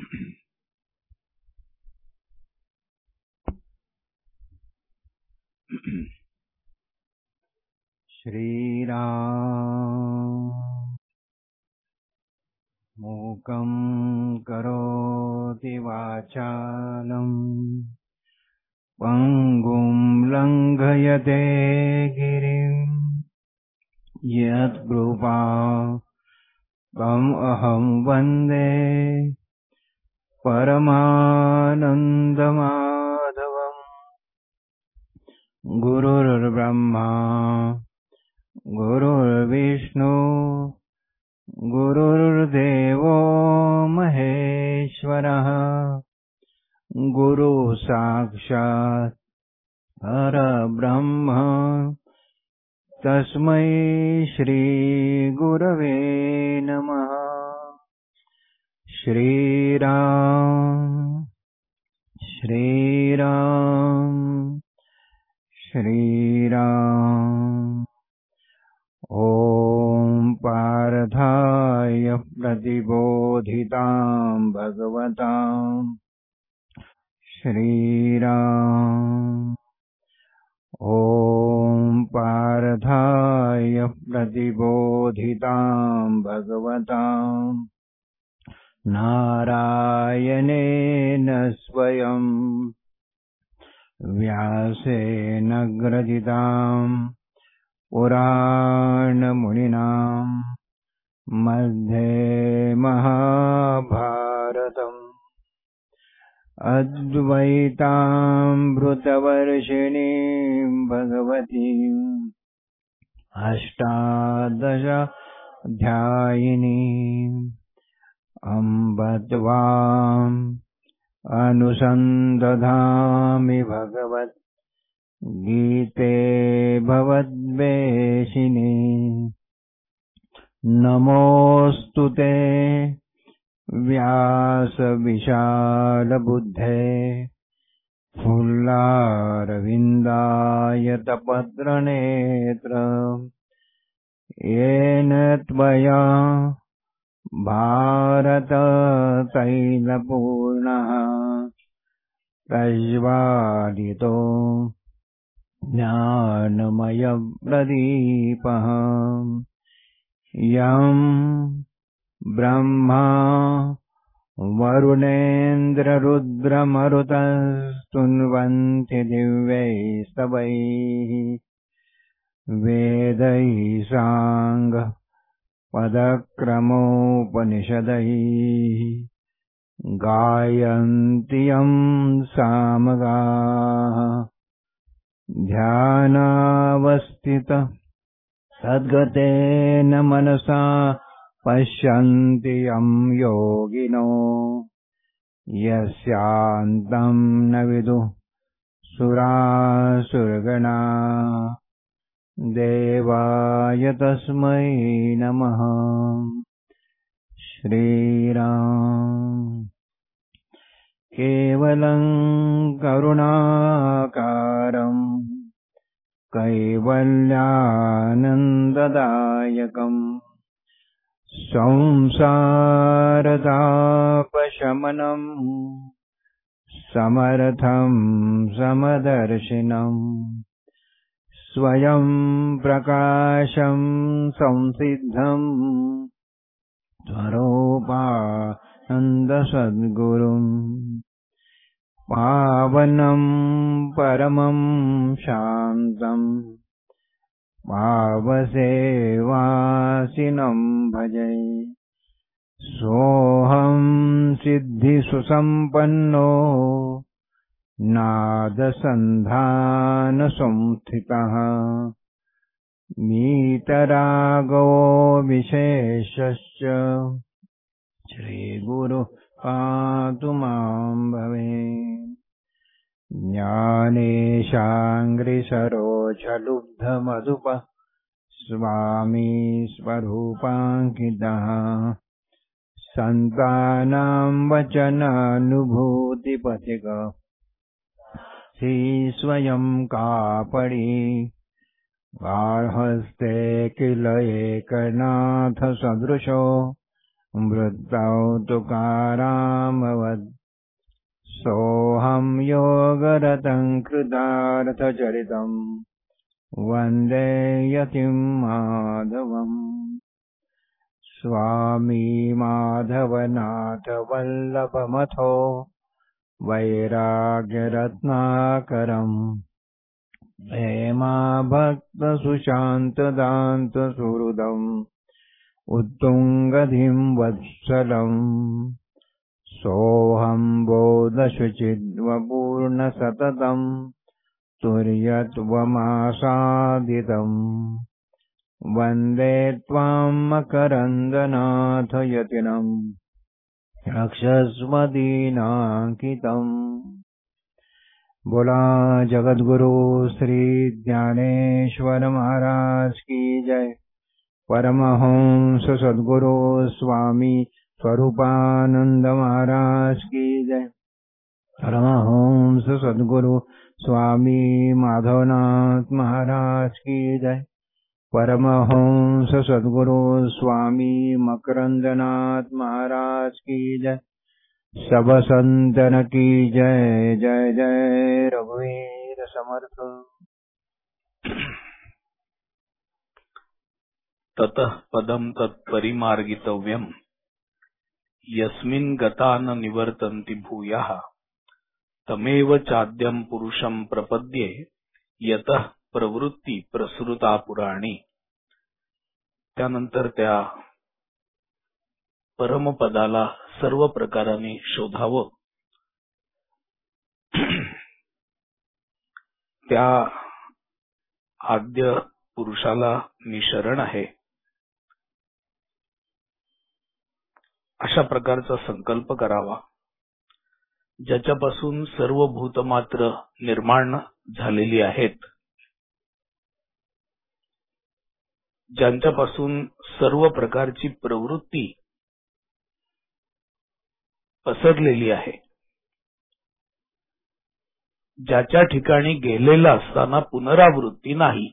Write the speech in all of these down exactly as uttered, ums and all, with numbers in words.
श्रीराम मूकं करोति वाचालं पङ्गुं लङ्घयते गिरिं यत्कृपाम् अहं वन्दे परमानन्दमाधवम्। गुरुर्ब्रह्मा गुरुर्विष्णु गुरुर्देवो महेश्वरः गुरु साक्षात् परब्रह्म तस्मै श्री गुरवे नमः। श्रीराम श्रीराम श्रीराम। ॐ पार्थाय प्रतिबोधितां भगवतां श्रीराम। ॐ पार्थाय प्रतिबोधितां भगवतां नारायणेन स्वयं व्यासेन ग्रथितां पुराणमुनिना मध्ये महाभारतम् अद्वैतामृतवर्षिणीं भगवतीम् अष्टादशाध्यायिनीम् अम्ब त्वाम् अनुसन्दधामि भगवत् गीते भवद्वेषिणी। नमोऽस्तु ते व्यासविशालबुद्धे फुल्लारविन्दायतपत्रनेत्र येन त्वया भारततैलपूर्णः प्रज्वालितो ज्ञानमयप्रदीपः। यं ब्रह्मा वरुणेन्द्ररुद्रमरुतस्तुन्वन्ति दिव्यैस्तवैः वेदैः साङ्गः पदक्रमोपनिषदैः गायन्ति यं सामगाः। ध्यानावस्थित सद्गतेन मनसा पश्यन्ति यं योगिनो यस्यान्तं न विदुः सुरासुरगणा। देवाय तस्मै नमः। श्रीराम केवलं करुणाकारं कैवल्यानन्ददायकं संसारतापशमनं समर्थं समदर्शिनं स्वयं प्रकाशं संसिद्धं स्वरूपानन्दसद्गुरुम् पावनं परमं शान्तं पावसेवासिनं भजे। सोऽहं सिद्धिसुसम्पन्नो नादसन्धानसंस्थितः वीतरागो विशेषश्च श्रीगुरु पातु मां भवे। ज्ञानेशाङ्घ्रिसरोजलुब्धमधुप स्वामी स्वरूपाङ्कितः सन्तानां वचनानुभूतिपथिक श्री स्वयं कापडि गार्हस्ते किल एकनाथ सदृशो वृत्तौ तुकारां रामवत् सोऽहं योगरतं कृतार्थचरितं वन्दे यतिं माधवम् स्वामी माधवनाथ वल्लभमथो वैराग्यरत्नाकरम् हेमा भक्तसुशान्तदान्तसुहृदम् उत्तुङ्गधिं वत्सलम् सोऽहं बोधशुचित्वपूर्णसततम् तुर्यत्वमासादितम् वन्दे त्वां मकरन्दनाथ यतिनम् रक्षस्वदीनाङ्कितम्। बोला जगद्गुरु श्री ज्ञानेश्वर महाराज की जय। परमहंस सद्गुरु स्वामी स्वरूपानंद महाराज की जय। परमहंस सद्गुरु स्वामी माधवनाथ महाराज की जय। परमहंस सद्गुरु स्वामी मकरंदनाथ महाराज की जय। सब संतन की जय। जय जय रघुवीर समर्थ। ततः पदं तत्परिमार्गितव्यम् यस्मिन् गता न निवर्तन्ति भूयः तमेव चाद्यं पुरुषं प्रपद्ये यतः प्रवृत्ती प्रसृता पुराणी। त्यानंतर त्या परमपदाला सर्व प्रकाराने शोधावं, त्या आद्य पुरुषाला मी शरण आहे अशा प्रकारचा संकल्प करावा, ज्याच्यापासून सर्व भूतमात्र निर्माण झालेली आहेत, ज्यांच्यापासून सर्व प्रकारची प्रवृत्ती पसरलेली आहे, ज्याच्या ठिकाणी गेलेला असताना पुनरावृत्ती नाही,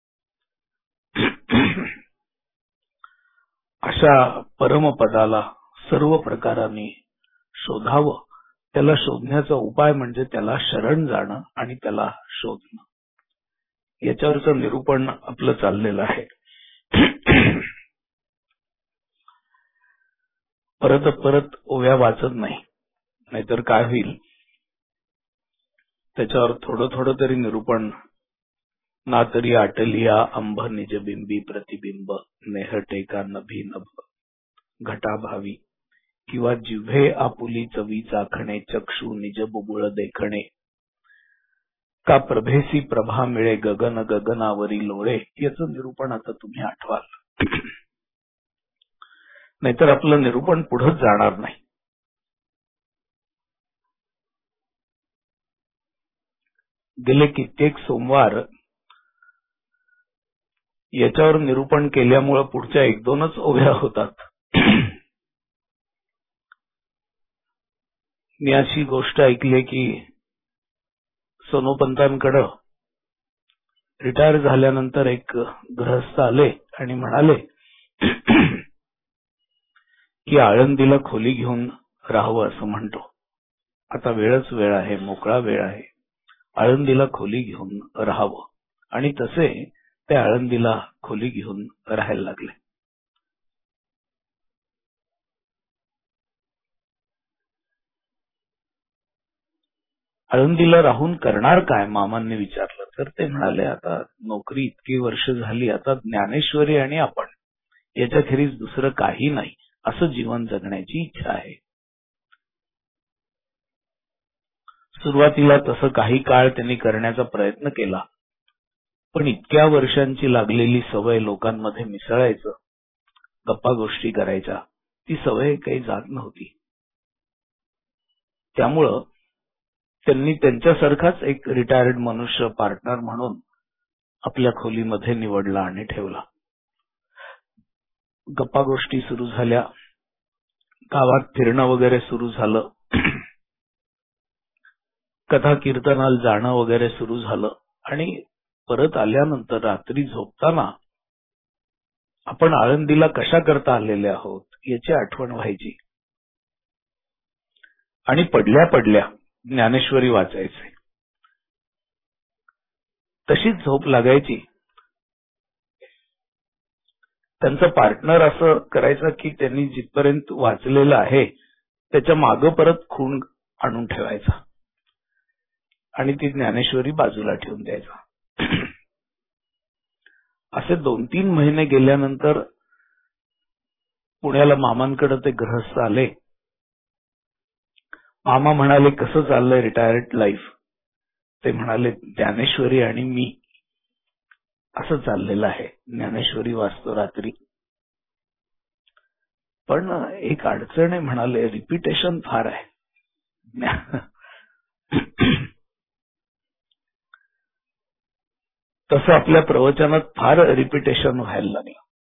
अशा परमपदाला सर्व प्रकाराने शोधावं. त्याला शोधण्याचा उपाय म्हणजे त्याला शरण जाणं आणि त्याला शोधणं. याच्यावरचं निरूपण आपलं चाललेलं आहे. परत परत ओव्या वाचत नाही, नाहीतर काय होईल, त्याच्यावर थोडं थोडं तरी निरूपण. ना तरी आटलिया अंभ निजबिंबी प्रतिबिंब नेह टेका नभी नभ घटाभावी किंवा जिव्हे आपुली चवी चाखणे चक्षु निज बुबुळ देखणे का प्रभेसी प्रभा मिळे गगन गगनावरी लोळे. याचं निरूपण आता तुम्ही आठवाल, नाहीतर आपलं निरूपण पुढेच जाणार नाही. गेले कित्येक सोमवार याच्यावर निरूपण केल्यामुळे पुढच्या एक दोनच ओव्या होतात. मी अशी गोष्ट ऐकली की सोनोपंतांकडे रिटायर झाल्यानंतर एक गृहस्थ आले आणि म्हणाले की आळंदीला खोली घेऊन राहावं असं म्हणतो. आता वेळच वेळ आहे, मोकळा वेळ आहे, आळंदीला खोली घेऊन राहावं. आणि तसे ते आळंदीला खोली घेऊन राहायला लागले. आळंदीला राहून करणार काय मामांनी विचारलं तर ते म्हणाले, आता नोकरी इतकी वर्ष झाली, आता ज्ञानेश्वरी आणि आपण याच्याखेरीज दुसरं काही नाही, असं जीवन जगण्याची इच्छा आहे. सुरुवातीला तसं काही काळ त्यांनी करण्याचा प्रयत्न केला, पण इतक्या वर्षांची लागलेली सवय लोकांमध्ये मिसळायचं, गप्पा गोष्टी करायच्या, ती सवय काही जात नव्हती. त्यामुळं त्यांनी त्यांच्यासारखाच एक रिटायर्ड मनुष्य पार्टनर म्हणून आपल्या खोलीमध्ये निवडला आणि ठेवला. गप्पा गोष्टी सुरू झाल्या, गावात फिरणं वगैरे सुरू झालं, कथा कीर्तनाला जाणं वगैरे सुरू झालं. आणि परत आल्यानंतर रात्री झोपताना आपण आळंदीला कशा करता आलेले आहोत याची आठवण व्हायची. आणि पडल्या पडल्या ज्ञानेश्वरी वाचायचे. तशीच झोप लागायची. त्यांचं पार्टनर असं करायचं की त्यांनी जिथपर्यंत वाचलेलं आहे त्याच्या मागं परत खूण आणून ठेवायचा आणि ती ज्ञानेश्वरी बाजूला ठेवून द्यायचा. असे दोन तीन महिने गेल्यानंतर पुण्याला मामांकडे ते गृहस्थ आले. मामा म्हणाले, कसं चाललंय रिटायर्ड लाईफ? ते म्हणाले, ज्ञानेश्वरी आणि मी असं चाललेलं आहे. ज्ञानेश्वरी वाचतो रात्री, पण एक अडचण आहे म्हणाले, रिपिटेशन फार आहे. तसं आपल्या प्रवचनात फार रिपिटेशन व्हायला लागलं.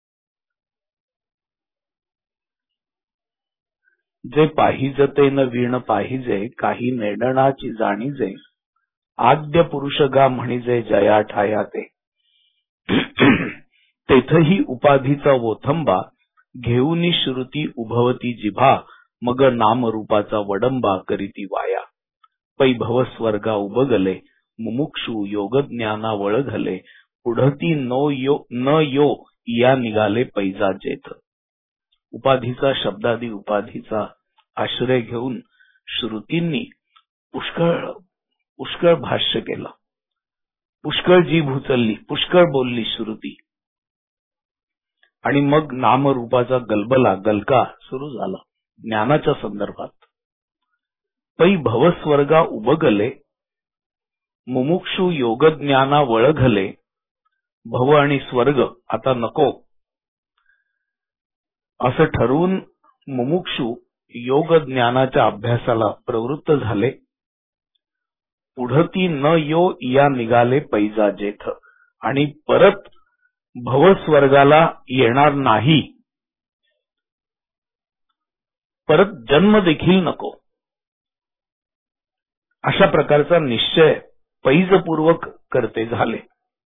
जे पाहिजते न वीण पाहिजे, काही नेडणाची जाणीजे, आद्य पुरुष गा म्हणिजे जया ठाया ते. तेथही उपाधीचा वोथंबा, घेऊनी श्रुती उभवती जिभा, मग नामरूपाचा वडंबा करीती वाया. पै भवस्वर्गा उबगले, मुमुक्षु योगज्ञाना वळघले, पुढती नो यो न यो या निघाले पैजा जेथ. उपाधीचा शब्दादी उपाधीचा आश्रय घेऊन श्रुतींनी पुष्कळ पुष्कळ भाष्य केलं. पुष्कळ जीभ उचलली, पुष्कळ बोलली श्रुती, आणि मग नामरूपाचा गलबला गलका सुरू झाला ज्ञानाच्या संदर्भात. पै भवस्वर्गा उबगले, मुमुक्षु योगज्ञाना वळघले. भव आणि स्वर्ग आता नको असं ठरवून मुमुक्षु योग ज्ञानाच्या अभ्यासाला प्रवृत्त झाले. पुढती न यो या निघाले पैजा जेथ, आणि परत भवस्वर्गाला येणार नाही, परत जन्म देखील नको, अशा प्रकारचा निश्चय पैजपूर्वक करते झाले.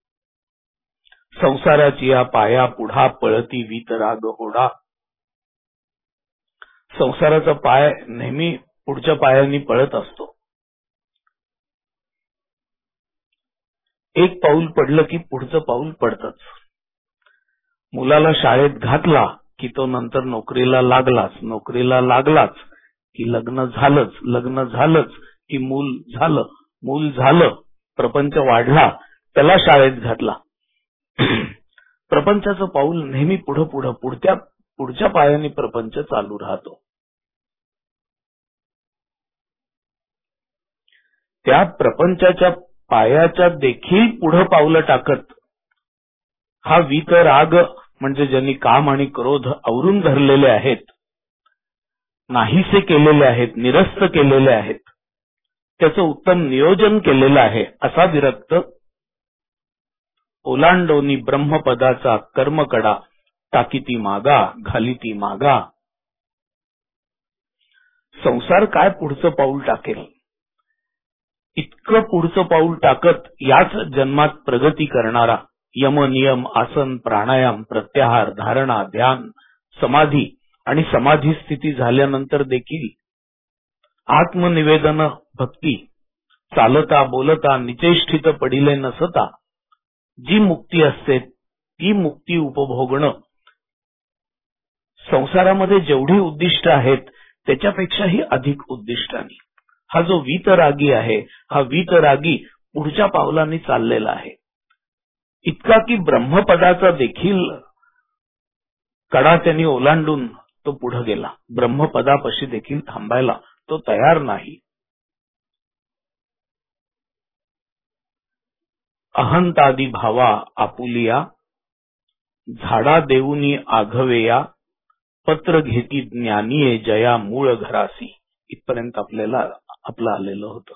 संसाराची या पाया पुढा पळती वीतराग होडा. संसाराचा पाय नेहमी पुढच्या पायानी पळत असतो. एक पाऊल पडलं की पुढचं पाऊल पडतच. मुलाला शाळेत घातला की तो नंतर नोकरीला लागलाच, नोकरीला लागलाच की लग्न झालंच, लग्न झालंच की मूल झालं, मूल झालं, प्रपंच वाढला, त्याला शाळेत घातला. प्रपंचाचं पाऊल नेहमी पुढं पुढं पुढच्या पुढच्या पायाने प्रपंच चालू राहतो. त्या प्रपंचाच्या पायाच्या देखील पुढं पावलं टाकत हा वीतराग, म्हणजे ज्यांनी काम आणि क्रोध आवरून धरलेले आहेत, नाहीसे केलेले आहेत, निरस्त केलेले आहेत, त्याचं उत्तम नियोजन केलेलं आहे, असा विरक्त ओलांडोनी ब्रह्मपदाचा कर्मकडा, टाकीती मागा घालीती मागा. संसार काय पुढचं पाऊल टाकेल, इतकं पुढचं पाऊल टाकत याच जन्मात प्रगती करणारा यम नियम आसन प्राणायाम प्रत्याहार धारणा ध्यान समाधी आणि समाधी स्थिती झाल्यानंतर देखील आत्मनिवेदन भक्ती चालता बोलता निचेष्टित पडिले नसता जी मुक्ती असते ती मुक्ती उपभोगणं. संसारामध्ये जेवढी उद्दिष्ट आहेत त्याच्यापेक्षाही अधिक उद्दिष्टांनी हा जो वीतरागी आहे, हा वीतरागी पुढच्या पावलांनी चाललेला आहे. इतका की ब्रह्मपदाचा देखील कडा त्यांनी ओलांडून तो पुढे गेला. ब्रह्मपदापाशी देखील थांबायला तो तयार नाही. अहंतादी भावा आपुलिया, झाडा देऊनी आघवेया, पत्र घेती ज्ञानीये जया मूळ घरासी. इथपर्यंत आपल्याला आपलं आलेलं होतं.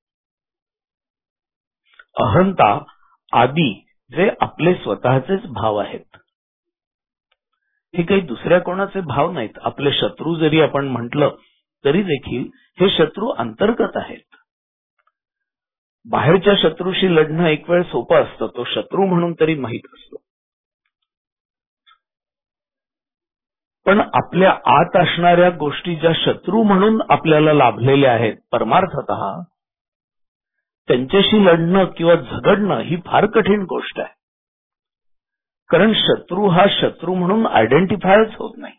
अहंता आदी जे आपले स्वतःचेच भाव आहेत, हे काही दुसऱ्या कोणाचे भाव नाहीत. आपले शत्रू जरी आपण म्हटलं तरी देखील हे शत्रू अंतर्गत आहेत. बाहेरच्या शत्रूशी लढणं एक वेळ सोपं असतं, तो शत्रू म्हणून तरी माहीत असतो. पण आपल्या आत असणाऱ्या गोष्टी ज्या शत्रू म्हणून आपल्याला लाभलेल्या आहेत परमार्थतः, त्यांच्याशी लढणं किंवा झगडणं ही फार कठीण गोष्ट आहे. कारण शत्रू हा शत्रू म्हणून आयडेंटिफायच होत नाही.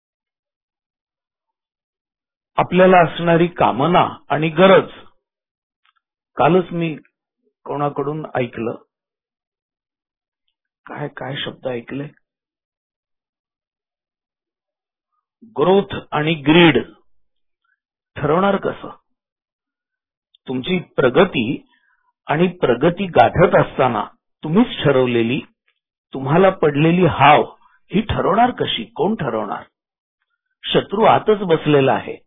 आपल्याला असणारी कामना आणि गरज, कालच मी कोणाकडून ऐकलं, काय काय शब्द ऐकले, ग्रोथ आणि ग्रीड ठरवणार कसं? तुमची प्रगती आणि प्रगती गाठत असताना तुम्हीच ठरवलेली, तुम्हाला पडलेली हाव ही ठरवणार कशी? कोण ठरवणार? शत्रू आतच बसलेला आहे.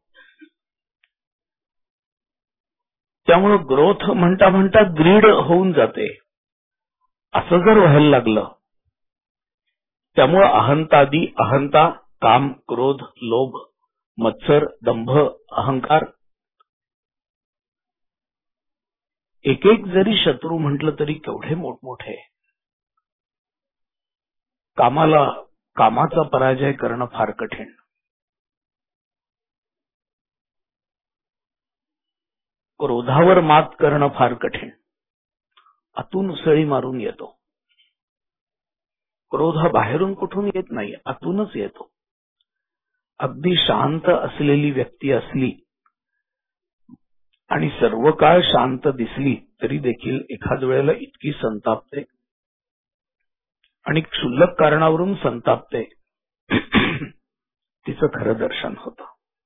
त्यामुळे ग्रोथ म्हणता म्हणता ग्रीड होऊन जाते. असं जर व्हायला लागलं, त्यामुळे अहंतादी, अहंता, काम, क्रोध, लोभ, मत्सर, दंभ, अहंकार, एक एक जरी शत्रू म्हटलं तरी केवढे मोठमोठे. कामाला कामाचा पराजय करणं फार कठीण. क्रोधावर मात करणं फार कठीण. आतून उसळी मारून येतो. क्रोध हा बाहेरून कुठून येत नाही, आतूनच येतो. अगदी शांत असलेली व्यक्ती असली आणि सर्व काळ शांत दिसली तरी देखील एखाद वेळेला इतकी संतापते आणि क्षुल्लक कारणावरून संतापते, तिचं खरं दर्शन होतं.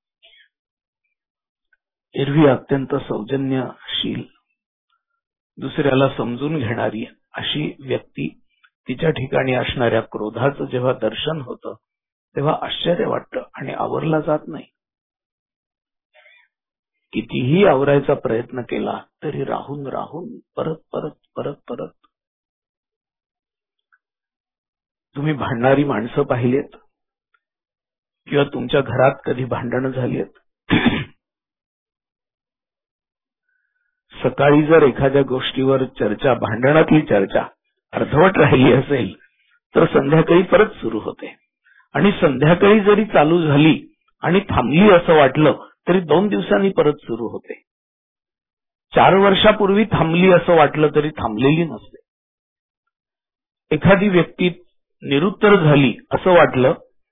एरवी अत्यंत सौजन्यशील, दुसऱ्याला समजून घेणारी अशी व्यक्ती, तिच्या ठिकाणी असणाऱ्या क्रोधाचं जेव्हा दर्शन होतं तेव्हा आश्चर्य वाटतं आणि आवरला जात नाही. कितीही आवरायचा प्रयत्न केला तरी राहून राहून परत परत परत परत. तुम्ही भांडणारी माणसं पाहिलीत किंवा तुमच्या घरात कधी भांडणं झालीत? सकाळी जर एखाद्या गोष्टीवर चर्चा, भांडणातली चर्चा अर्धवट राहिली असेल तर संध्याकाळी परत सुरू होते. आणि संध्याकाळी जरी चालू झाली आणि थांबली असं वाटलं तरी दोन दिवसांनी परत सुरू होते. चार वर्षापूर्वी थांबली असं वाटलं तरी थांबलेली नसते. एखादी व्यक्ती निरुत्तर झाली असं वाटलं,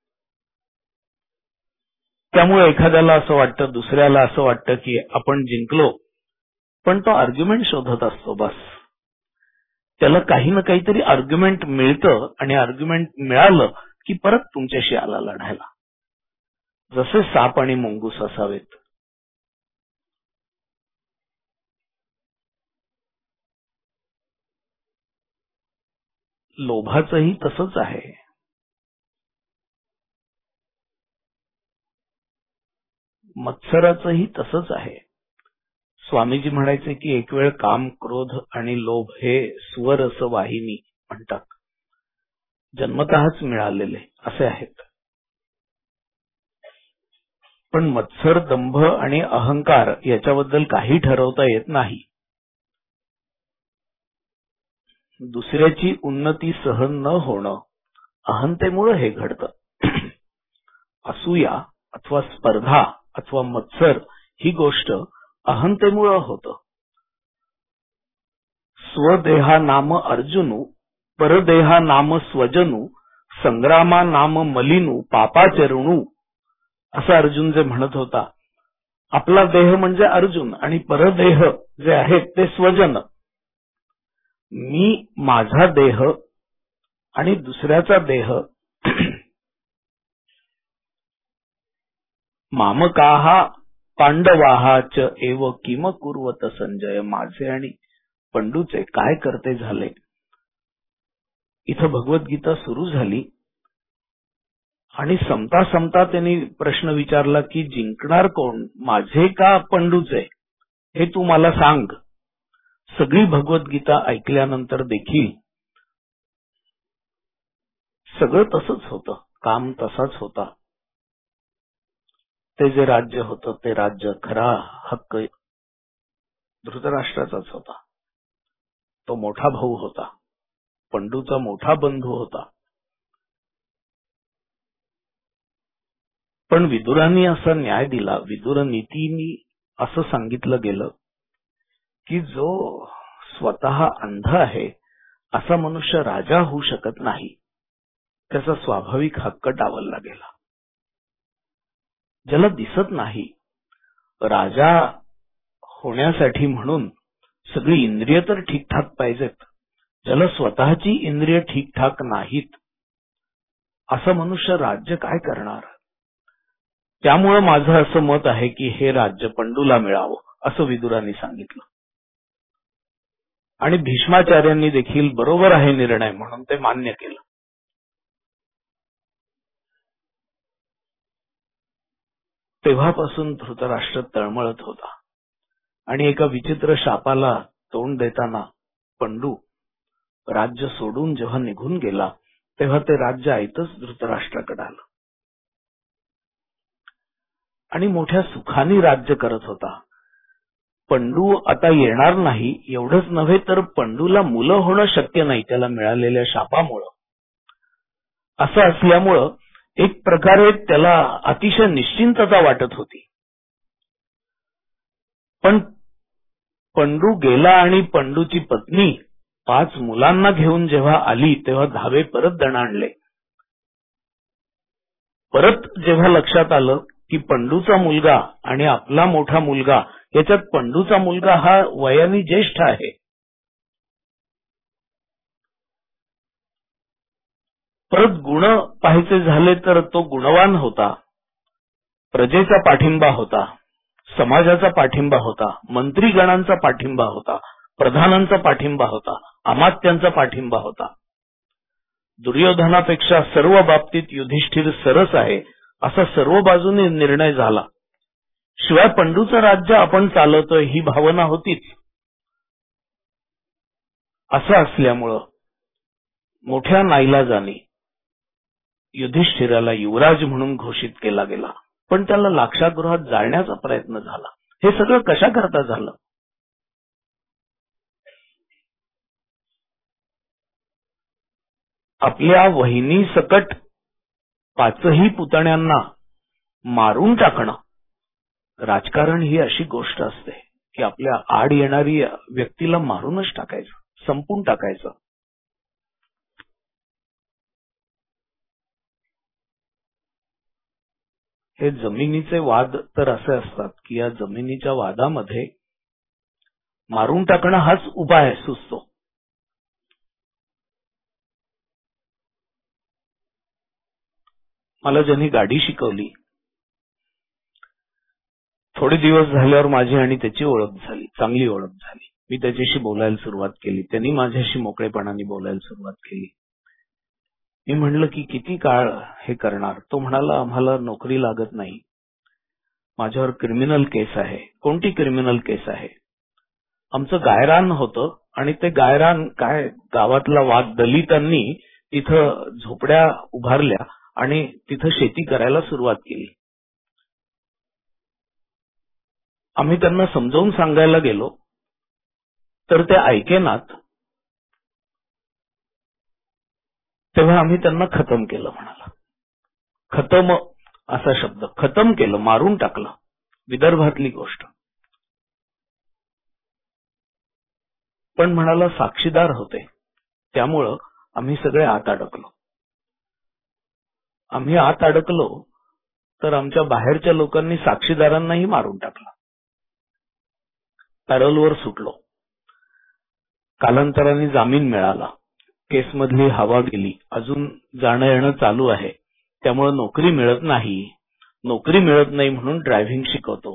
त्यामुळे एखाद्याला असं वाटतं, दुसऱ्याला असं वाटतं की आपण जिंकलो, पण तो आर्ग्युमेंट शोधत असतो. बस त्याला काही ना काहीतरी आर्ग्युमेंट मिळतं आणि आर्ग्युमेंट मिळालं की परत तुमच्याशी आला लढायला. जसे साप आणि मुंगूस असावेत. लोभाचंही तसंच आहे. मत्सराचंही तसंच आहे. स्वामीजी म्हणायचे की एक वेळ काम, क्रोध आणि लोभ हे स्वरस वाहिनी म्हणतात, जन्मतःच मिळालेले असे आहेत. पण मत्सर, दंभ आणि अहंकार याच्याबद्दल काही ठरवता येत नाही. दुसऱ्याची उन्नती सहन न होणं अहंतेमुळे हे घडतं. असूया अथवा स्पर्धा अथवा मत्सर ही गोष्ट अहंतेमुळे होतं. स्वदेहा नाम अर्जुनू, परदेहा नाम स्वजनू, संग्रामा नाम मलिनू, पापाचरणू, असं अर्जुन जे म्हणत होता. आपला देह म्हणजे अर्जुन आणि परदेह जे आहेत ते स्वजन. मी माझा देह आणि दुसऱ्याचा देह, मामकाहा पांडवाहाच एव किम कुर्वत संजय, माझे आणि पंडूचे काय करते झाले. इथं भगवद्गीता सुरू झाली आणि समता समता त्यांनी प्रश्न विचारला की जिंकणार कोण, माझे का पंडूचे, हे तू मला सांग. सगळी भगवद्गीता ऐकल्यानंतर देखील सगळं तसंच होतं. काम तसाच होता. ते जे राज्य होतं ते राज्य खरा हक्क धृतराष्ट्राचाच होता. तो मोठा भाऊ होता, पंडूचा मोठा बंधू होता. पण विदुरांनी असा न्याय दिला, विदुर नीतीनी असं सांगितलं गेलं की जो स्वतः अंध आहे असा मनुष्य राजा होऊ शकत नाही, त्याचा स्वाभाविक हक्क डावलला गेला. ज्याला दिसत नाही, राजा होण्यासाठी म्हणून सगळी इंद्रिय तर ठीकठाक पाहिजेत, ज्याला स्वतःची इंद्रिय ठीकठाक नाहीत असा मनुष्य राज्य काय करणार. त्यामुळे माझं असं मत आहे की हे राज्य पंडूला मिळावं असं विदुरांनी सांगितलं. आणि भीष्माचार्यांनी देखील बरोबर आहे निर्णय म्हणून ते मान्य केलं. तेव्हापासून धृतराष्ट्र तळमळत होता आणि एका विचित्र शापाला तोंड देताना पंडू राज्य सोडून जेव्हा निघून गेला तेव्हा ते राज्य आयतच धृतराष्ट्राकडे आलं आणि मोठ्या सुखाने राज्य करत होता. पंडू आता येणार नाही एवढंच नव्हे तर पंडूला मुलं होणं शक्य नाही त्याला मिळालेल्या शापामुळं. असं असल्यामुळं एक प्रकारे त्याला अतिशय निश्चिंतता वाटत होती. पण पंडू गेला आणि पंडूची पत्नी पाच मुलांना घेऊन जेव्हा आली तेव्हा धावे परत दणाणले. परत जेव्हा लक्षात आलं की पंडूचा मुलगा आणि आपला मोठा मुलगा याच्यात पंडूचा मुलगा हा वयाने ज्येष्ठ आहे, परत गुण पाहायचे झाले तर तो गुणवान होता, प्रजेचा पाठिंबा होता, समाजाचा पाठिंबा होता, मंत्रीगणांचा पाठिंबा होता, प्रधानांचा पाठिंबा होता, अमात्यांचा पाठिंबा होता. दुर्योधनापेक्षा सर्व बाबतीत युधिष्ठिर सरस आहे असा सर्व बाजूने निर्णय झाला. शिवाय पंडूचं राज्य आपण चालवतोय ही भावना होतीच. असं असल्यामुळं मोठ्या नाईलाजाने युधिष्ठिराला युवराज म्हणून घोषित केला गेला. पण त्याला लाक्षागृहात जाळण्याचा प्रयत्न झाला. हे सगळं कशा करता झालं? आपल्या वहिनी सकट पाचही पुतण्यांना मारून टाकणं. राजकारण ही अशी गोष्ट असते की आपल्या आड येणारी व्यक्तीला मारूनच टाकायचं, संपून टाकायचं. हे जमिनीचे वाद तर असे असतात की या जमिनीच्या वादामध्ये मारून टाकणं हाच उपाय सुचतो. मला ज्यांनी गाडी शिकवली, थोडे दिवस झाल्यावर माझी आणि त्याची ओळख झाली, चांगली ओळख झाली. मी त्याच्याशी बोलायला सुरुवात केली, त्यांनी माझ्याशी मोकळेपणाने बोलायला सुरुवात केली. मी म्हणलं की किती काळ हे करणार? तो म्हणाला आम्हाला नोकरी लागत नाही, माझ्यावर क्रिमिनल केस आहे. कोणती क्रिमिनल केस आहे? आमचं गायरान होतं आणि ते गायरान काय गावातला वाद दलितांनी तिथं झोपड्या उभारल्या आणि तिथं शेती करायला सुरुवात केली. आम्ही त्यांना समजावून सांगायला गेलो तर ते ऐकेनात. तेव्हा आम्ही त्यांना खतम केलं म्हणाला. खतम असा शब्द, खतम केलं, मारून टाकलं. विदर्भातली गोष्ट. पण म्हणाला साक्षीदार होते त्यामुळं आम्ही सगळे आत अडकलो. आम्ही आत अडकलो तर आमच्या बाहेरच्या लोकांनी साक्षीदारांनाही मारून टाकलं. पॅरोलवर सुटलो. कालांतराने जामीन मिळाला. केसमधली हवा गेली. अजून जाणं येणं चालू आहे, त्यामुळे नोकरी मिळत नाही. नोकरी मिळत नाही म्हणून ड्रायव्हिंग शिकवतो.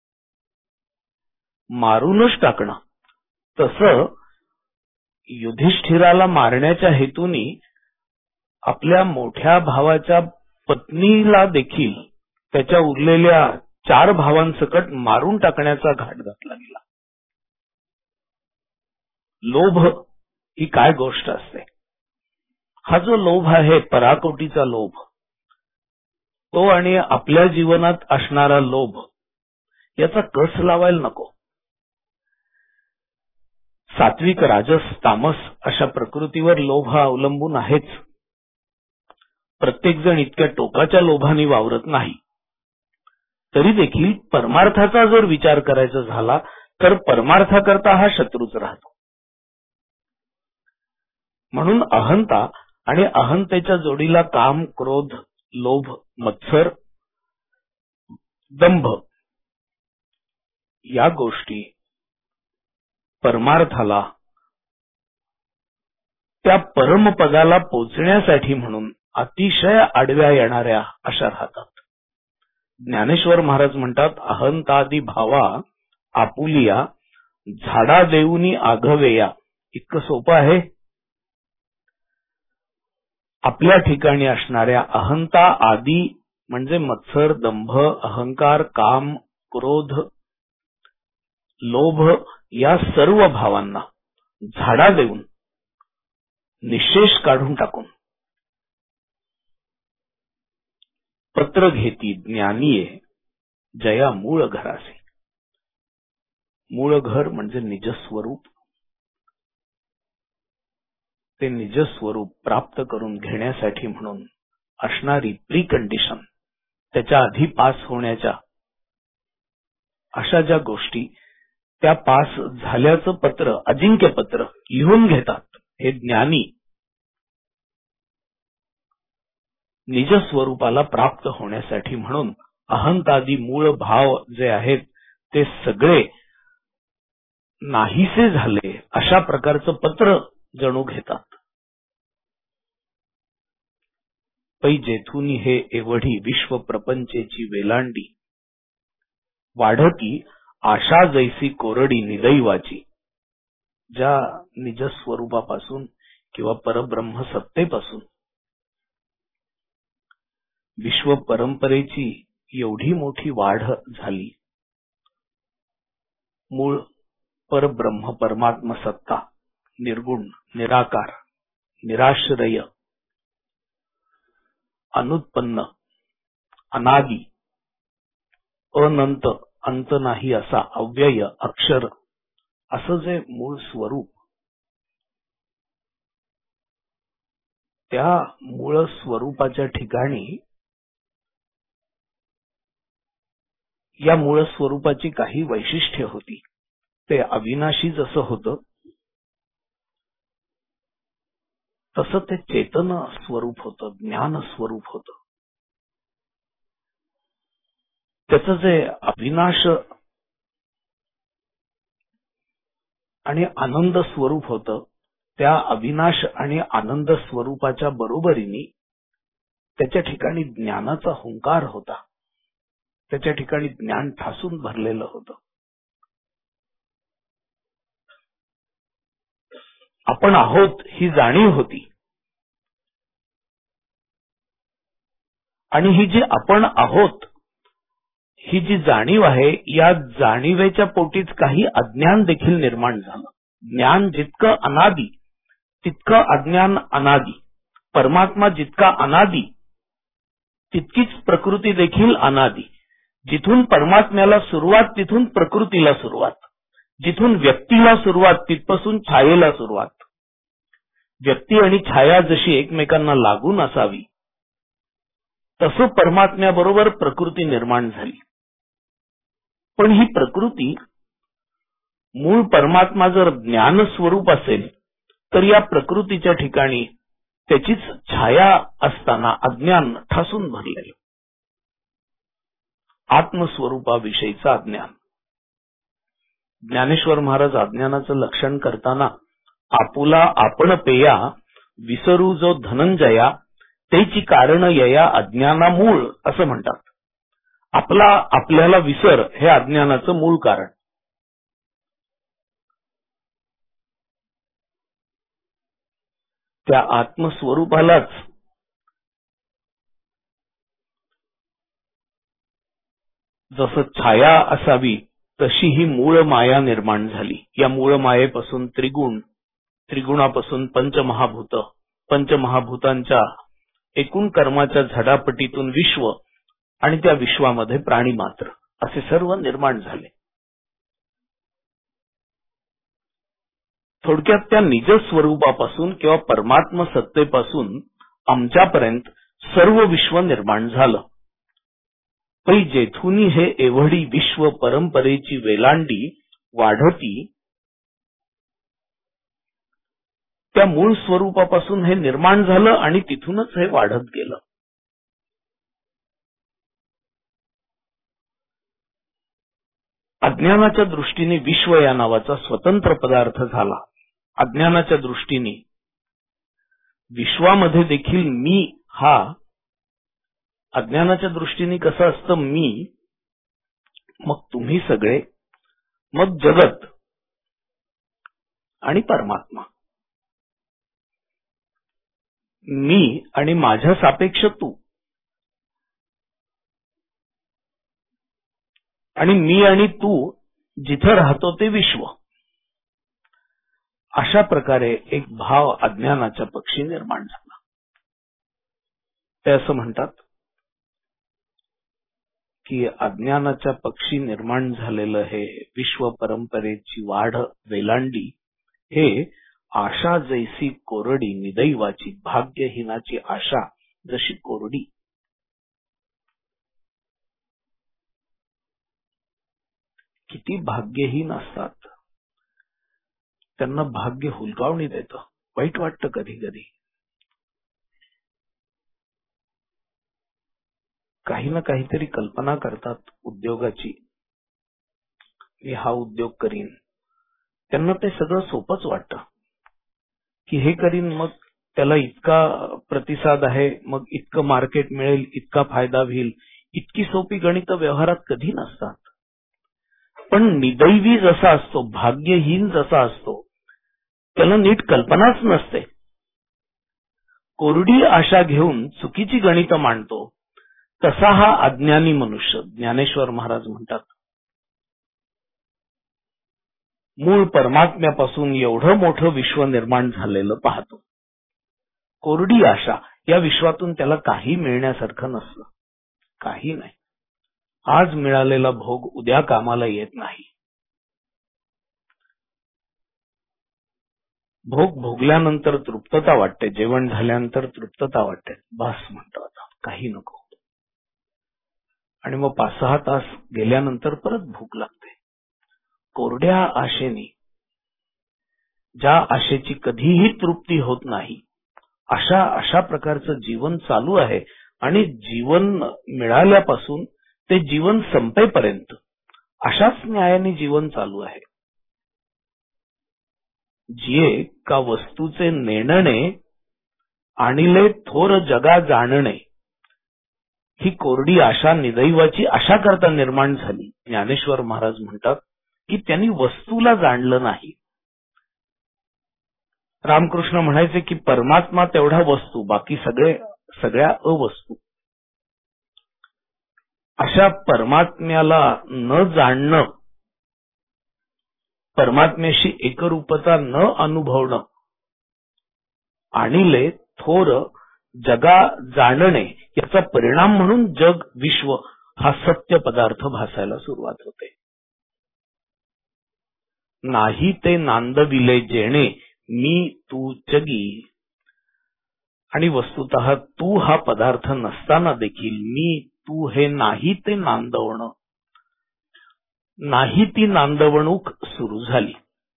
मारूनच टाकणं. तसं युधिष्ठिराला मारण्याच्या हेतूनी आपल्या मोठ्या भावाच्या पत्नीला देखील त्याच्या उरलेल्या चार भावांसकट मारून टाकण्याचा घाट घातला गेला. लोभ ही काय गोष्ट असते? हा जो लोभ आहे, पराकोटीचा लोभ, तो आणि आपल्या जीवनात असणारा लोभ याचा कस लावायला नको. सात्विक, राजस, तामस अशा प्रकृतीवर लोभ हा अवलंबून आहेच. प्रत्येक जण इतक्या टोकाच्या लोभाने वावरत नाही. तरी देखील परमार्थाचा जर विचार करायचा झाला तर परमार्थाकरता हा शत्रूच राहतो. म्हणून अहंता आणि अहंतेच्या जोडीला काम, क्रोध, लोभ, मत्सर, दंभ या गोष्टी परमार्थाला, त्या परमपदाला पोचण्यासाठी म्हणून अतिशय आडव्या येणाऱ्या अशा राहतात. ज्ञानेश्वर महाराज म्हणतात, अहंतादी भावा आपुलिया झाडा देऊनी आघवेया. इतकं सोपं आहे. आपल्या ठिकाणी असणाऱ्या अहंता आदी म्हणजे मत्सर, दंभ, अहंकार, काम, क्रोध, लोभ या सर्व भावांना झाडा देऊन, निशेष काढून टाकून पत्र घेती ज्ञानीये जया मूळ घरासे. मूळ घर म्हणजे निजस्वरूप. ते निजस्वरूप प्राप्त करून घेण्यासाठी म्हणून असणारी प्री कंडिशन, त्याच्या आधी पास होण्याच्या अशा ज्या गोष्टी, त्या पास झाल्याचं पत्र, अजिंक्य पत्र लिहून घेतात हे ज्ञानी. निजस्वरूपाला प्राप्त होण्यासाठी म्हणून अहंतादी मूळ भाव जे आहेत ते सगळे नाहीसे झाले अशा प्रकारचं पत्र जणू घेतात. पै जेथून हे एवढी विश्व प्रपंचेची वेलांडी, वाढती आशा जैसी कोरडी निदैवाची. ज्या निजस्वरूपापासून किंवा परब्रह्म सत्तेपासून विश्व परंपरेची एवढी मोठी वाढ झाली, मूळ परब्रह्म परमात्म सत्ता, निर्गुण, निराकार, निराश्रय, अनुत्पन्न, अनादि, अनंत, अंत नाही असा अव्यय, अक्षर असं जे मूळ स्वरूप, त्या मूळ स्वरूपाच्या ठिकाणी या मूळ स्वरूपाची काही वैशिष्ट्ये होती. ते अविनाशी जसं होतं तसं ते चेतन स्वरूप होतं, ज्ञान स्वरूप होतं. त्याचं जे अविनाश आणि आनंद स्वरूप होतं, त्या अविनाश आणि आनंद स्वरूपाच्या बरोबरीने त्याच्या ठिकाणी ज्ञानाचा हुंकार होता. त्याच्या ठिकाणी ज्ञान ठासून भरलेलं होतं. आपण आहोत ही जाणीव होती. आणि ही जी आपण आहोत ही जी जाणीव आहे, या जाणीवेच्या पोटीच काही अज्ञान देखील निर्माण झालं. ज्ञान जितकं अनादी तितकं अज्ञान अनादी. परमात्मा जितका अनादी तितकीच प्रकृती देखील अनादी. जिथून परमात्म्याला सुरुवात तिथून प्रकृतीला सुरुवात. जिथून व्यक्तीला सुरुवात तिथपासून छायेला सुरुवात. व्यक्ती आणि छाया जशी एकमेकांना लागून असावी तसं परमात्म्याबरोबर प्रकृती निर्माण झाली. पण ही प्रकृती मूळ परमात्मा जर ज्ञान स्वरूप असेल तर या प्रकृतीच्या ठिकाणी त्याचीच छाया असताना अज्ञान ठासून भरलेलं. आत्मस्वरूपाविषयीचं अज्ञान. ज्ञानेश्वर महाराज अज्ञानाचं लक्षण करताना आपुला आपण पेया विसरू जो धनंजया त्याची कारण यया अज्ञाना मूळ असं म्हणतात. आपला आपल्याला विसर हे अज्ञानाचं मूळ कारण. त्या आत्मस्वरूपालाच जसं छाया असावी तशी ही मूळ माया निर्माण झाली. या मूळ मायेपासून त्रिगुण, त्रिगुणापासून पंचमहाभूत, पंचमहाभूतांच्या एकूण कर्माच्या झडापटीतून विश्व आणि त्या विश्वामध्ये प्राणी मात्र असे सर्व निर्माण झाले. थोडक्यात त्या निज स्वरूपापासून किंवा परमात्म सत्तेपासून आमच्यापर्यंत सर्व विश्व निर्माण झालं. पै जेथुनी हे एवढी विश्व परंपरेची वेलांडी वाढती, त्या मूळ स्वरूपापासून हे निर्माण झालं आणि तिथूनच हे वाढत गेलं. अज्ञानाच्या दृष्टीने विश्व या नावाचा स्वतंत्र पदार्थ झाला. अज्ञानाच्या दृष्टीने विश्वामध्ये देखील मी हा, अज्ञानाच्या दृष्टीने कसं असतं, मी, मग तुम्ही सगळे, मग जगत आणि परमात्मा. मी आणि माझ्या सापेक्ष तू, आणि मी आणि तू जिथे राहतो ते विश्व. अशा प्रकारे एक भाव अज्ञानाच्या पक्षी निर्माण झाला. ते असं म्हणतात की अज्ञानाच्या पक्षी निर्माण झालेलं हे विश्व परंपरेची वाढ वेलांडी हे आशा जैसी कोरडी निदैवाची, भाग्यहीनाची आशा जशी कोरडी. किती भाग्यहीन असतात, त्यांना भाग्य हुलकावणी देतं. वाईट वाटतं कधी कधी. काही ना काहीतरी कल्पना करतात उद्योगाची, मी हा उद्योग करीन, त्यांना ते सगळं सोपंच वाटतं की हे करीन, मग त्याला इतका प्रतिसाद आहे, मग इतकं मार्केट मिळेल, इतका फायदा होईल. इतकी सोपी गणित व्यवहारात कधी नसतात. पण निदैवी जसा असतो, भाग्यहीन जसा असतो, त्याला नीट कल्पनाच नसते. कोरडी आशा घेऊन चुकीची गणित मांडतो, तसा हा अज्ञानी मनुष्य. ज्ञानेश्वर महाराज म्हणतात, मूळ परमात्म्यापासून एवढं मोठं विश्व निर्माण झालेलं पाहतो. कोरडी आशा, या विश्वातून त्याला काही मिळण्यासारखं नसलं, काही नाही. आज मिळालेला भोग उद्या कामाला येत नाही. भोग भोगल्यानंतर तृप्तता वाटते, जेवण झाल्यानंतर तृप्तता वाटते, बस म्हणतो आता काही नको. आणि मग पाच सहा तास गेल्यानंतर परत भूक लागते. कोरड्या आशेने, ज्या आशेची कधीही तृप्ती होत नाही, अशा अशा प्रकारचं जीवन चालू आहे. आणि जीवन मिळाल्यापासून ते जीवन संपेपर्यंत अशाच न्यायाने जीवन चालू आहे. जिये का वस्तूचे नेणणे, आणिले थोर जगा जाणणे, ही कोरडी आशा निदैवाची आशा करता निर्माण झाली. ज्ञानेश्वर महाराज म्हणतात की त्यांनी वस्तूला जाणलं नाही. रामकृष्ण म्हणायचे की परमात्मा तेवढा वस्तू, बाकी सगळे सगळ्या अवस्तू. अशा परमात्म्याला न जाणणं, परमात्म्याशी एकरूपता न अनुभवणं, आणिले थोर जगा जाणणे, याचा परिणाम म्हणून जग, विश्व हा सत्य पदार्थ भासायला सुरुवात होते. नाही ते नांदविले जेणे, मी तू जगी. आणि वस्तुतः तू हा पदार्थ नसताना देखील मी तू हे नाही ते नांदवणं, नाही ती नांदवणूक सुरू झाली.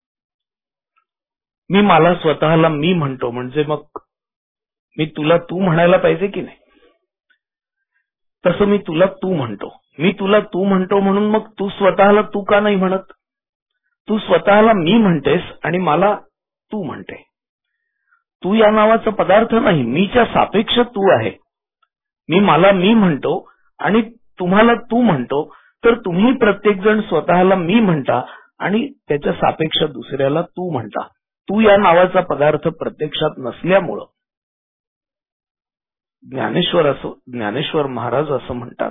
मी मला स्वतःला मी म्हणतो, म्हणजे मग मी तुला तू म्हणायला पाहिजे की नाही? तसं मी तुला तू म्हणतो. मी तुला तू म्हणतो म्हणून मग तू स्वतःला तू का नाही म्हणत? तू स्वतःला मी म्हणतेस आणि मला तू म्हणते. तू या नावाचा पदार्थ नाही, मीच्या सापेक्ष तू आहे. मी मला मी म्हणतो आणि तुम्हाला तू म्हणतो, तर तुम्ही प्रत्येक जण स्वतःला मी म्हणता आणि त्याच्या सापेक्ष दुसऱ्याला तू म्हणता. तू या नावाचा पदार्थ प्रत्यक्षात नसल्यामुळं ज्ञानेश्वर असो ज्ञानेश्वर महाराज असं म्हणतात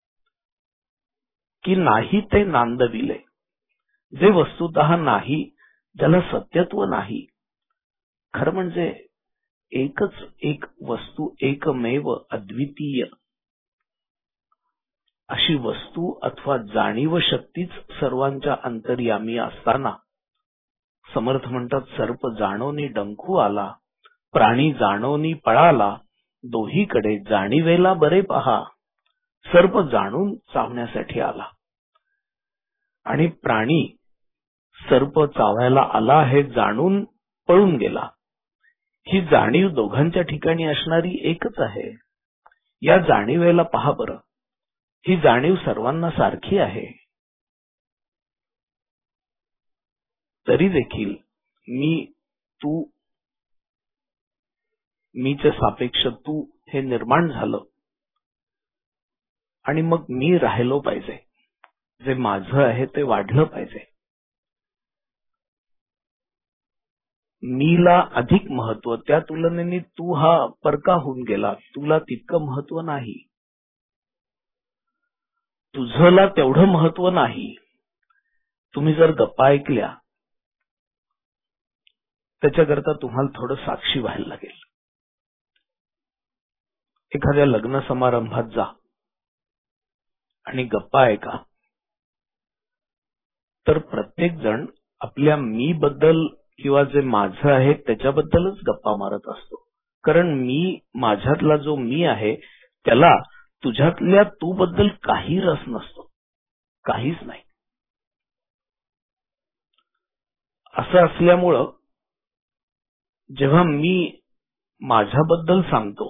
की नाही ते नांदविले, जे वस्तुतः नाही, ज्याला सत्यत्व नाही. खरं म्हणजे एकच एक वस्तू, एकमेव अद्वितीय अशी वस्तू अथवा जाणीव शक्तीच सर्वांच्या अंतर्यामी असताना, समर्थ म्हणतात, सर्प जाणोनी डंखू आला, प्राणी जाणोनी पळाला, दोहीकडे जाणीवेला बरे पहा. सर्प जाणून चावण्यासाठी आला आणि प्राणी सर्प चावायला आला हे जाणून पळून गेला. ही जाणीव दोघांच्या ठिकाणी असणारी एकच आहे. या जाणीवेला पहा बरं. ही जाणीव सर्वांना सारखी आहे. तरी देखील मी तू मीच्या सापेक्ष तू हे निर्माण झालं आणि मग मी राहिलो पाहिजे. जे माझं आहे ते वाढलं पाहिजे. मीला अधिक महत्व, त्या तुलनेने तू हा परका होऊन गेला. तुला तितकं महत्व नाही. तुझला तेवढं महत्व नाही. तुम्ही जर गप्पा ऐकल्या त्याच्याकरता तुम्हाला थोडं साक्षी व्हायला लागेल. एखाद्या लग्न समारंभात जा आणि गप्पा ऐका, तर प्रत्येक जण आपल्या मी बद्दल किंवा जे माझं आहे त्याच्याबद्दलच गप्पा मारत असतो. कारण मी, माझ्यातला जो मी आहे त्याला तुझ्यातल्या तू बद्दल काही रस नसतो. काहीच नाही. असं असल्यामुळं जेव्हा मी माझ्याबद्दल सांगतो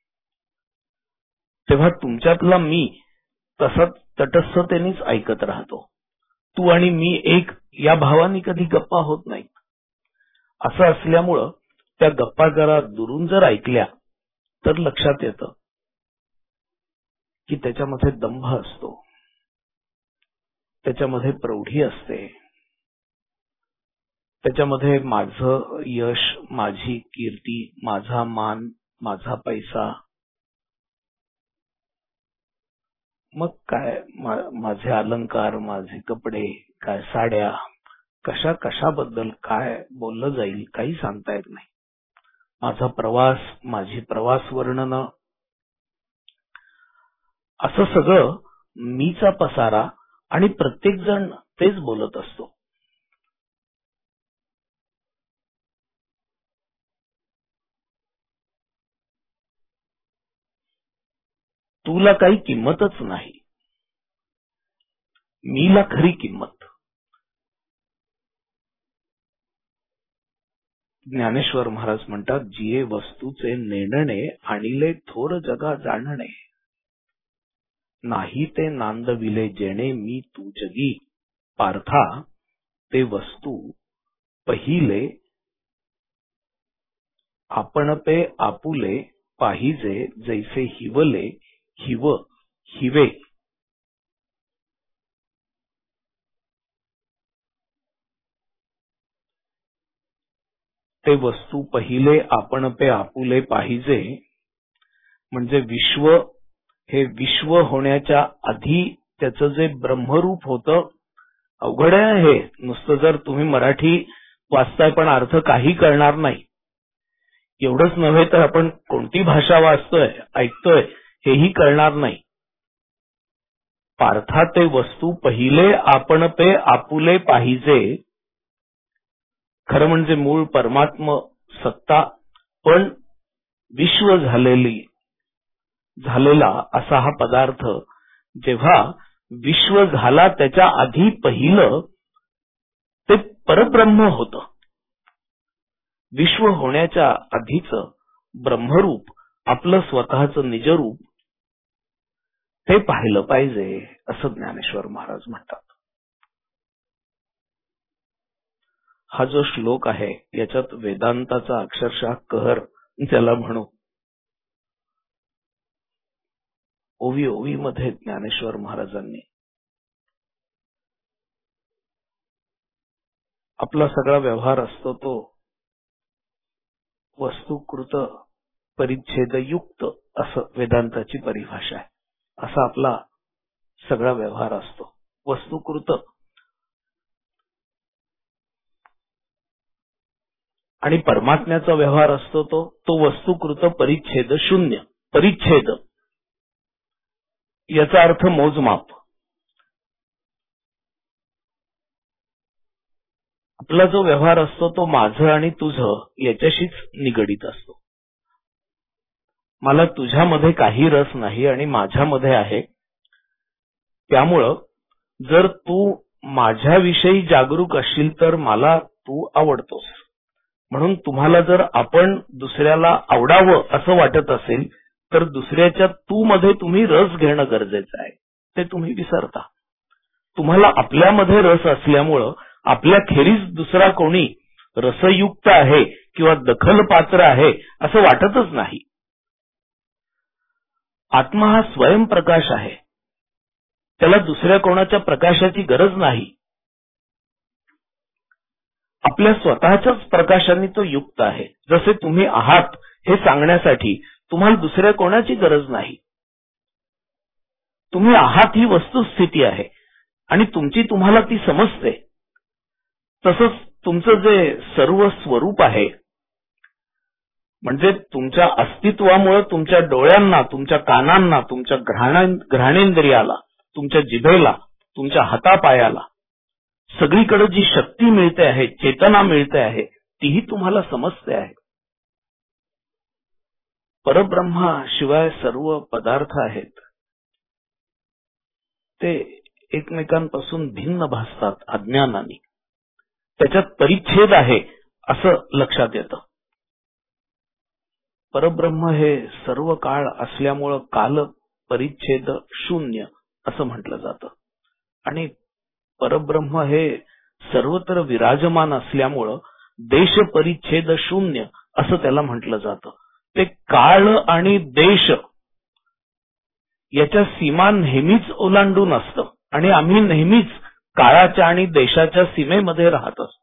तेव्हा तुमच्यातला मी तसाच तटस्थतेनेच ऐकत राहतो. तू आणि मी एक या भावाने कधी गप्पा होत नाही. असं असल्यामुळं त्या गप्पा जरा दुरून जर ऐकल्या तर लक्षात येतं की त्याच्यामध्ये दंभ असतो, त्याच्यामध्ये प्रौढी असते, त्याच्यामध्ये माझं यश, माझी कीर्ती, माझा मान, माझा पैसा, मग काय माझे अलंकार, माझे कपडे, काय साड्या, कशा कशाबद्दल काय बोललं जाईल काही सांगता येत नाही. माझा प्रवास, माझी प्रवास वर्णन, असं सगळं मीचा पसारा आणि प्रत्येक जण तेच बोलत असतो. तुला काही किंमतच नाही. मीला खरी किंमत. ज्ञानेश्वर महाराज म्हणतात, जिये वस्तूचे नेणणे आणिले थोर जगा जाणणे, नाही ते नांदविले जेणे मी तू जगी, पार्था ते वस्तू पहिले आपण पे आपुले पाहिजे, जैसे हिवले हिव हिवे. ते वस्तू पहिले आपण पे आपुले पाहिजे म्हणजे विश्व हे विश्व होण्याच्या आधी त्याचं जे ब्रह्मरूप होतं. अवघड आहे. नुसतं जर तुम्ही मराठी वाचताय पण अर्थ काही कळणार नाही. एवढंच नव्हे तर आपण कोणती भाषा वाचतोय, ऐकतोय हेही कळणार नाही. पार्था ते वस्तू पहिले आपण पे आपुले पाहिजे. खरं म्हणजे मूळ परमात्म सत्ता पण विश्व झालेली झालेला असा हा पदार्थ जेव्हा विश्व झाला त्याच्या आधी पहिलं ते परब्रह्म होतं. विश्व होण्याच्या आधीच ब्रह्मरूप आपलं स्वतःचं निजरूप ते पाहिलं पाहिजे असं ज्ञानेश्वर महाराज म्हणतात. हा जो श्लोक आहे याच्यात वेदांताचा अक्षरशः कहर त्याला म्हणू. ओवी ओवी मध्ये ज्ञानेश्वर महाराजांनी आपला सगळा व्यवहार असतो तो वस्तुकृत परिच्छेदयुक्त असं वेदांताची परिभाषा आहे. असा आपला सगळा व्यवहार असतो वस्तुकृत. आणि परमात्म्याचा व्यवहार असतो तो तो वस्तुकृत परिच्छेद शून्य. परिच्छेद याचा अर्थ मोजमाप. आपला जो व्यवहार असतो तो माझं आणि तुझं याच्याशीच निगडीत असतो. मला तुझ्यामध्ये काही रस नाही आणि माझ्यामध्ये आहे त्यामुळं जर तू माझ्याविषयी जागरूक असशील तर मला तू आवडतोस. म्हणून तुम्हाला जर आपण दुसऱ्याला आवडावं असं वाटत असेल तर दुसऱ्याच्या तू मध्ये तुम्ही रस घेणं गरजेचं आहे. ते तुम्ही विसरता. तुम्हाला आपल्यामध्ये रस असल्यामुळं आपल्या खेरीज दुसरा कोणी रसयुक्त आहे किंवा दखलपात्र आहे असं वाटतच नाही. आत्मा हा स्वयंप्रकाश आहे. त्याला दुसऱ्या कोणाच्या प्रकाशाची गरज नाही. आपल्या स्वतःच्याच प्रकाशाने तो युक्त आहे. जसे तुम्ही आहात हे सांगण्यासाठी तुम्हाला दुसऱ्या कोणाची गरज नाही. तुम्ही आहात ही वस्तुस्थिती आहे आणि तुमची तुम्हाला ती समजते. तसंच तुमचं जे सर्व स्वरूप आहे म्हणजे तुमच्या अस्तित्वामुळे तुमच्या डोळ्यांना, तुमच्या कानांना, तुमच्या घ्राणेंद्रियाला, तुमच्या जिभेला, तुमच्या हातापायाला सगळीकडे जी शक्ती मिळते आहे, चेतना मिळते आहे, तीही तुम्हाला समजते आहे. परब्रह्माशिवाय सर्व पदार्थ आहेत ते एकमेकांपासून भिन्न भासतात अज्ञानाने. त्याच्यात परिच्छेद आहे असं लक्षात येतं. परब्रह्म हे सर्व काळ असल्यामुळं काल परिच्छेद शून्य असं म्हटलं जातं आणि परब्रह्म हे सर्वत्र विराजमान असल्यामुळं देश परिच्छेद शून्य असं त्याला म्हटलं जातं. ते काळ आणि देश याच्या सीमा नेहमीच ओलांडून असतं आणि आम्ही नेहमीच काळाच्या आणि देशाच्या सीमेमध्ये राहत असतो.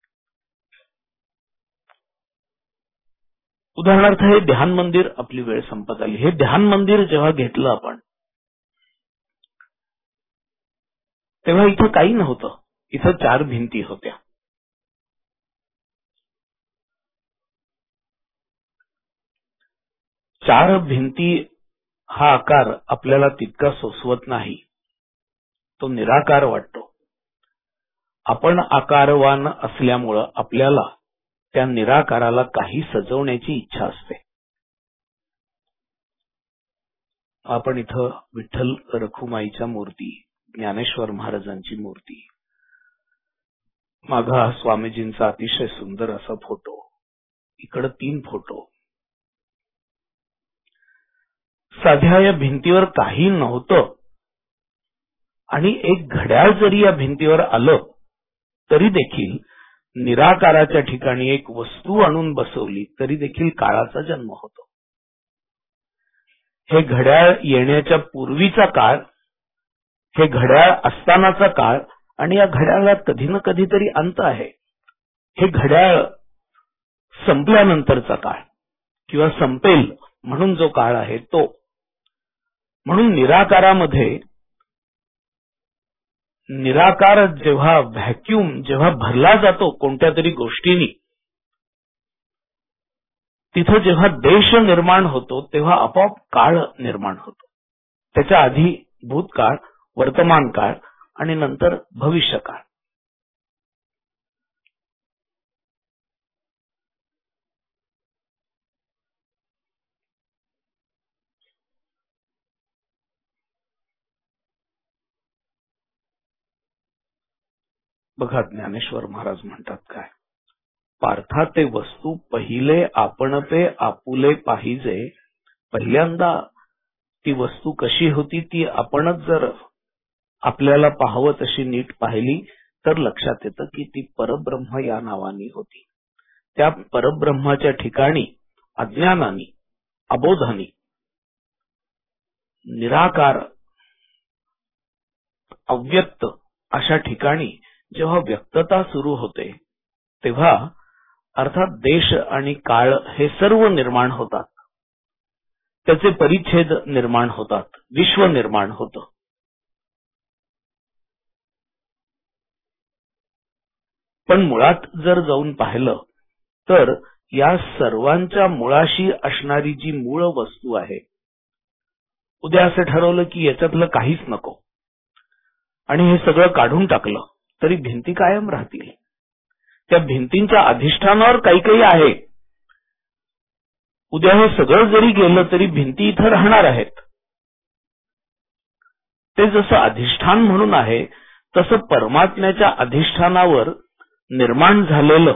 उदाहरणार्थ हे ध्यान मंदिर, आपली वेळ संपत आली. हे ध्यान मंदिर जेव्हा घेतलं आपण तेव्हा इथं काही नव्हतं. इथं चार भिंती होत्या. चार भिंती हा आकार आपल्याला तितका सोसवत नाही. तो निराकार वाटतो. आपण आकारवान असल्यामुळं आपल्याला त्या निराकाराला काही सजवण्याची इच्छा असते. आपण इथं विठ्ठल रखुमाईच्या मूर्ती, ज्ञानेश्वर महाराजांची मूर्ती, माघा स्वामीजींचा अतिशय सुंदर असा फोटो, इकडे तीन फोटो. साध्या या भिंतीवर काही नव्हतं आणि एक घड्याळ जरी या भिंतीवर आलं तरी देखील निराकाराच्या ठिकाणी एक वस्तू आणून बसवली तरी देखील काळाचा जन्म होतो. हे घड्याळ येण्याच्या पूर्वीचा काळ, हे घड्याळ असतानाचा काळ आणि या घड्याळात कधी ना कधीतरी अंत आहे. हे घड्याळ संपल्यानंतरचा काळ किंवा संपेल म्हणून जो काळ आहे तो. म्हणून निराकारामध्ये निराकार जेव्हा व्हॅक्यूम जेव्हा भरला जातो कोणत्या तरी गोष्टींनी, तिथं जेव्हा देश निर्माण होतो तेव्हा आपोआप काळ निर्माण होतो. त्याच्या आधी भूतकाळ, वर्तमान काळ आणि नंतर भविष्यकाळ. बघा ज्ञानेश्वर महाराज म्हणतात काय, पार्था ते वस्तू पहिले आपण ते आपुले पाहिजे. पहिल्यांदा ती वस्तू कशी होती ती आपणच जर आपल्याला पाहावं तशी नीट पाहिली तर लक्षात येतं की ती परब्रह्म या नावानी होती. त्या परब्रह्माच्या ठिकाणी अज्ञानानी, अबोधानी, निराकार, अव्यक्त अशा ठिकाणी जेव्हा व्यक्तता सुरू होते तेव्हा अर्थात देश आणि काळ हे सर्व निर्माण होतात. त्याचे परिच्छेद निर्माण होतात. विश्व निर्माण होतं. पण मुळात जर जाऊन पाहिलं तर या सर्वांच्या मुळाशी असणारी जी मूळ वस्तू आहे, उद्या असं ठरवलं की याच्यातलं काहीच नको आणि हे सगळं काढून टाकलं तरी भिंती कायम राहतील. त्या भिंतींच्या अधिष्ठानावर काही काही आहे. उद्या हे सगळं जरी गेलं तरी भिंती इथं राहणार आहेत. ते जसं अधिष्ठान म्हणून आहे, तसं परमात्म्याच्या अधिष्ठानावर निर्माण झालेलं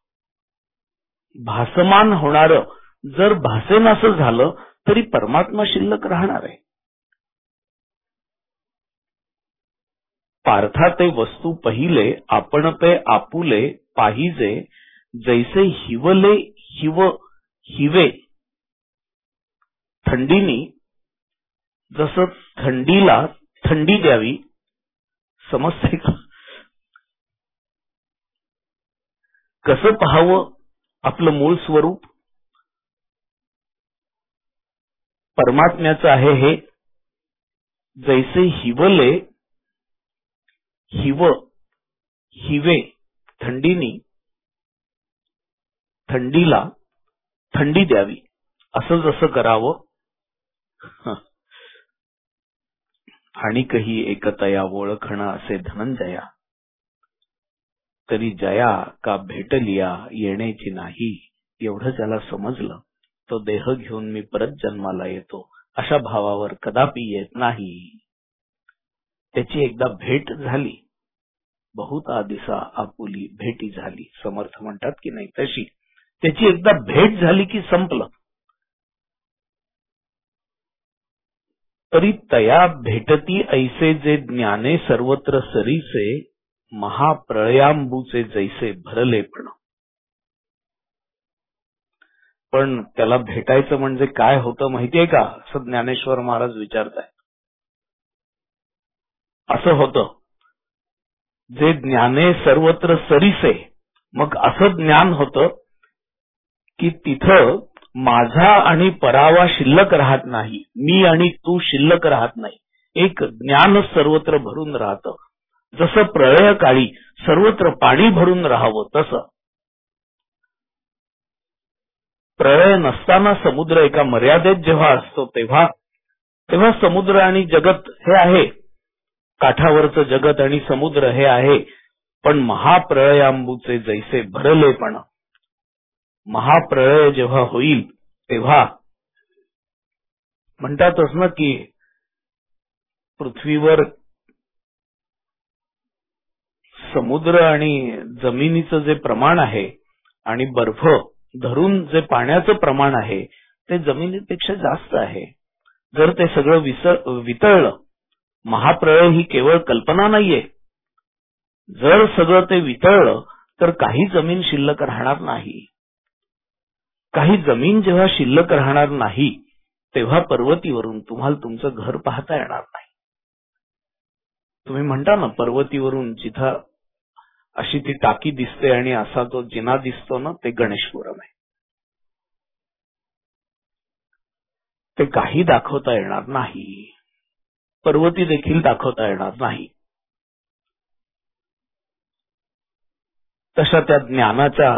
भासमान होणारं जर भासेनासं झालं तरी परमात्मा शिल्लक राहणार आहे. पार्था ते वस्तू पहिले, आपण ते आपुले पाहिजे, जैसे हिवले हिव हिवे. थंडीनी जसं थंडीला थंडी द्यावी, समजते का? कसं पाहावं आपलं मूळ स्वरूप? परमात्म्याचं आहे हे. जैसे हिवले हिव हिवे, थंडीनी थंडीला थंडी द्यावी, असं जसं करावं. आणि कही एकतया ओळखणं असे धनंजया, तरी जया का भेटलिया येण्याची नाही. एवढं ज्याला समजलं तो देह घेऊन मी परत जन्माला येतो अशा भावावर कदापि येत नाही. त्याची एकदा भेट झाली, बहुता दिसा आपुली भेटी झाली, समर्थ म्हणतात की नाही, तशी त्याची एकदा भेट झाली की संपलं. तरी तया भेटती ऐसे जे ज्ञाने सर्वत्र सरीसे, महाप्रळयांबूचे जैसे भरले. पण पण त्याला भेटायचं म्हणजे काय होतं माहितीये का, असं ज्ञानेश्वर महाराज विचारतायत. असं होतं, जे ज्ञाने सर्वत्र सरीसे, मग असं ज्ञान होतं की तिथं माझा आणि परावा शिल्लक राहत नाही, मी आणि तू शिल्लक राहत नाही. एक ज्ञान सर्वत्र भरून राहतं. जसं प्रळय काळी सर्वत्र पाणी भरून राहावं तसं. प्रळय नसताना समुद्र एका मर्यादेत जेव्हा असतो तेव्हा तेव्हा समुद्र आणि जगत हे आहे, काठावरचं जगत आणि समुद्र हे आहे. पण महाप्रळयांबूचे जैसे भरलेपण, महाप्रळय जेव्हा होईल तेव्हा म्हणतातच ना की पृथ्वीवर समुद्र आणि जमिनीचं जे प्रमाण आहे आणि बर्फ धरून जे पाण्याचं प्रमाण आहे ते जमिनीपेक्षा जास्त आहे. जर ते सगळं विसळ वितळलं, महाप्रळय ही केवळ कल्पना नाहीये, जर सगळं ते वितळलं तर काही जमीन शिल्लक राहणार नाही. काही जमीन जेव्हा शिल्लक राहणार नाही तेव्हा पर्वतीवरून तुम्हाला तुमचं घर पाहता येणार नाही. तुम्ही म्हणता ना, पर्वतीवरून जिथं अशी ती टाकी दिसते आणि असा तो जिना दिसतो ना, ते गणेशपुरम आहे. ते काही दाखवता येणार नाही, पर्वती देखील दाखवता येणार नाही. तशा त्या ज्ञानाच्या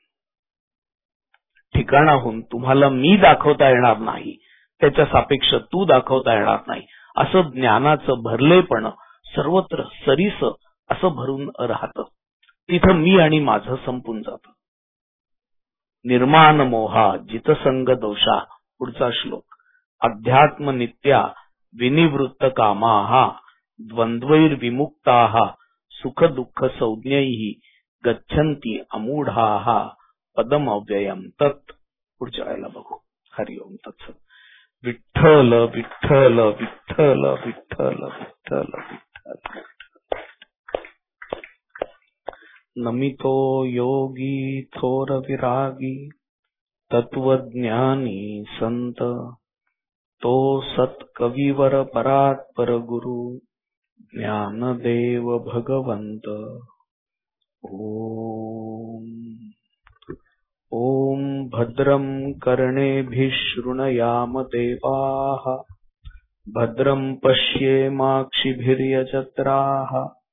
ठिकाणाहून तुम्हाला मी दाखवता येणार नाही, त्याच्या सापेक्ष तू दाखवता येणार नाही. असं ज्ञानाचं भरलेपण सर्वत्र सरीस असं भरून राहतं. तिथं मी आणि माझं संपून जातं. निर्माण मोहा जितसंग दोषा. पुढचा श्लोक. अध्यात्म नित्या विनिवृत्त कामाहा, द्वंद्वैर्विमुक्ताहा, सुख दुःख संज्ञैहि, गच्छन्ति अमूढाहा, पदम अव्ययम तत्. पुढच्या वेळेला बघू. हरिओम तत्सत. विठ्ठल विठ्ठल विठ्ठल विठ्ठल विठ्ठल विठ्ठल. नमितो योगी थोर विरागी, तत्वज्ञानी संत, तो सत कविवर परात्पर गुरु, ज्ञानदेव भगवंत. ओम ओम भद्रं कर्णेभिः शृणुयाम देवाः, भद्रं पश्येमाक्षिभिर्यजत्राः,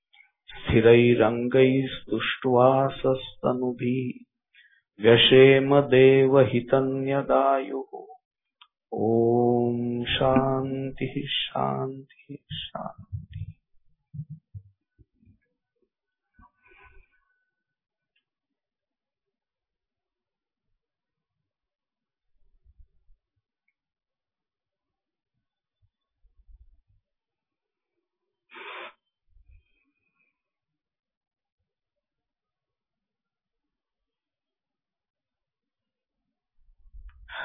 स्थिरैरङ्गैस्तुष्ट्वासस्तनुभिः, व्यशेम देवहितं यदायुः. ओम शांति शांति शांति.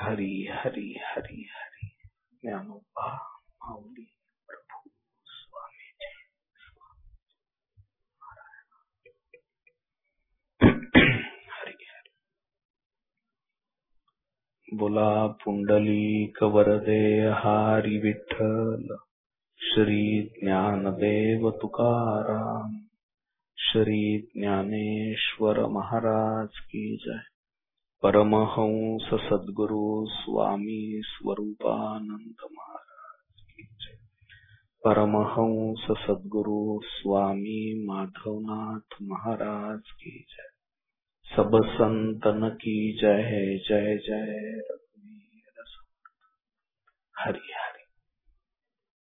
हरि हरि हरि हरि। ज्ञानोबा माऊली प्रभु स्वामी जी। हरि हरि। बोला पुंडलीक वरदे हरि विठ्ठल, श्री ज्ञानदेव तुकाराम, श्री ज्ञानेश्वर महाराज की जय। परमहंस सद्गुरु स्वामी स्वरूपानंद महाराज की जय। परमहंस सद्गुरु स्वामी माधवनाथ महाराज की जय। सब संतन की जय जय जय। रघुवीर समर्थ। हरि हरि।